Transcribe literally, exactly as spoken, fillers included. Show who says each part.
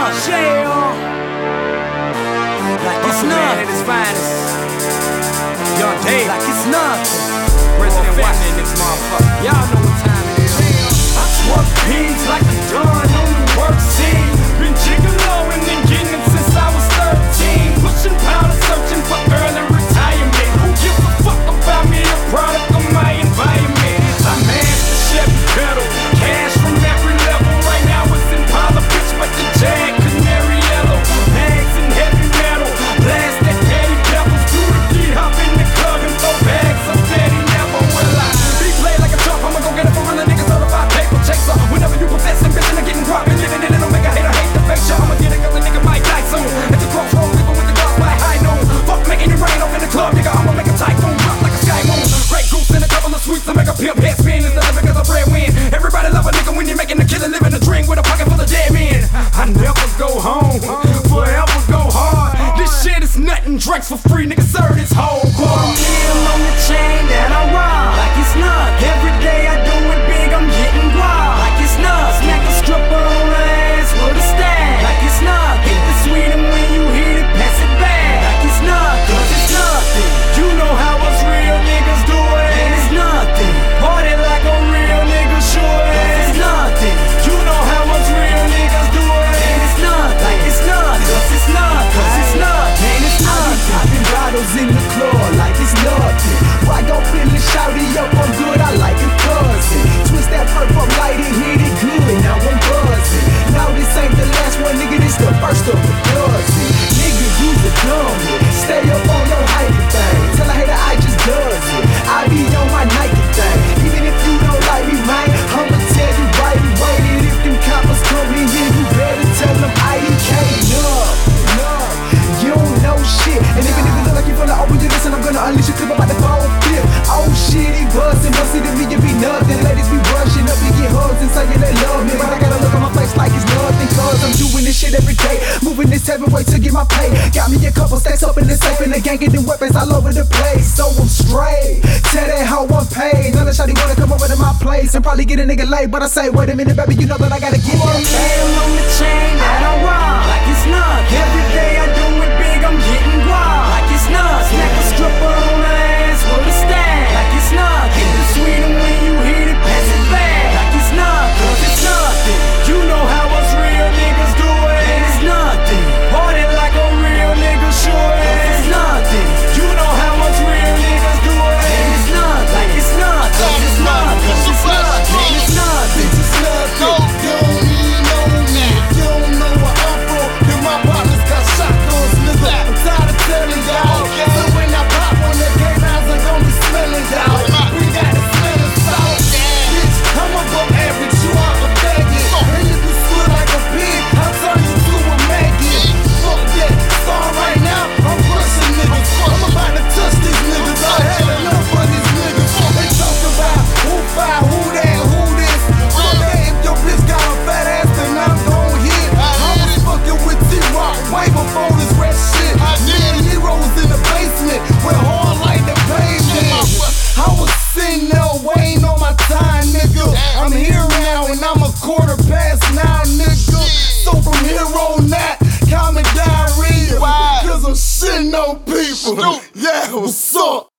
Speaker 1: nuts.
Speaker 2: Yeah. Like it's nuts.
Speaker 1: At his finest. Young Dave.
Speaker 2: Like it's nuts.
Speaker 1: President Washington, this motherfucker. Y'all know what time it is.
Speaker 2: I twerk pins like a dawn on the work scene. Been gigoloing and getting it since I was thirteen. Pushing powder, searching for early retirement. Who gives a fuck about me? A product of my environment. I master Chevy pedal, cash from every level. Right now it's in Impala, bitch, but the Jag canary yellow. Bags in heavy metal, blast that daddy devils. Do the beat, hop in the club and throw bags of daddy never. Will I be played like a chump? I'ma go get it for real niggas certified paper chaser. Whenever you professing, bitch, and getting robbed and living in it, don't make a hater hate the face. I'ma get it 'cause a nigga might die soon. At the crossroads, people with the guards by high noon. Fuck making it rain off in the club, nigga. I'ma make a typhoon rock like a sky moon. Great goose and a couple of sweets to make a pimp head spin. It's nothing because of bread win. Everybody love a nigga when you're making a killing, living a dream with a pocket full of dead men. I never go home, forever go hard. This shit is nothing, drinks for free, nigga. Serve this whole quarter meal on the chain that I rob. Like it's nuts. Every day I do it big, I'm getting guap. Like it's nuts. Smack a stripper on the ass with a stack. Like it's nuts. Get the sweet and when you hit it, pass it back. Like it's nuts, 'cause it's nothing. You know how us real niggas do it. And it's nothing. Party like a real nigga should. It's nothing. You know how us real niggas do it. And it's nothing. Like it's nothing. 'Cause it's nothing. 'Cause it's nothing. And it's nothing.
Speaker 3: Popping bottles in the club like it's nothing. Why go feeling shouty up? I'm good, I like a cousin. Twist that perp up, light it, hit it good. Now I'm buzzing. Now this ain't the last one, nigga. This the first of a dozen. Nigga, you's a dummy. Stay up on your hype thing. Tell a hater I just does it. I be on my Nike thing. Even if you don't like me, man, I'ma tell you right away that if them coppers come in here, you better tell them I D K up. You don't know shit. And if a nigga look like you full of open, you listen, I'm gonna unleash a clip about the phone flip. Oh shit, he buzzing, busting to me, it be nothing. Ladies be rushing up to get hugs and saying they love me. But I gotta look on my face like it's nothing, 'cause I'm doing this shit every day. Moving this heavyweight to get my pay. Got me a couple stacks up in the safe, and the gang getting weapons all over the place. So I'm straight. Tell that how I'm paid. None of shawty wanna come over to my place and probably get a nigga late. But I say, wait a minute, baby, you know that I gotta get that
Speaker 2: Nail on the chain that I rob. Like it's nuts. Every day I do it big, I'm getting guap. Like it's nuts. Smack a stripper on the ass with a stack. Like it's nuts. Get the sweet and when you hit it, pass it back. Like it's nuts. 'Cause it's nothing. You know how us real niggas do it. And it's nothing. Party like a real nigga should. It's nothing. You know how us real niggas do it. And it's nothing. Like it's nothing. 'Cause it's nothing. 'Cause it's nothing. And it's nothing.
Speaker 4: It's nothing. You don't need no me. You don't know where I'm from. Then my partners got shotguns, nigga. I'm tired of telling y'all. So when I pop on that game, eyes are gonna be smelling y'all. We got the smell of salt. Bitch, I'ma go average you out a faggot. And if you stood like a pig, I'll turn you to a maggot. Fuck that. Start right now. I'm crushing niggas. I'm about to touch these niggas. I had enough of these niggas. They talk about who fire, who that, who this. Fuck that. If your bitch got a fat ass, then I'm gon' hit. I was fucking with T-Rock way before this rap shit. Me and Heroes in the basement with hard like the pavement. I was sitting there waiting on my time, nigga. I'm here now and I'm a quarter past now, nigga. So from here on out, call me diarrhea. Cause I'm shitting on people. Yeah, what's up?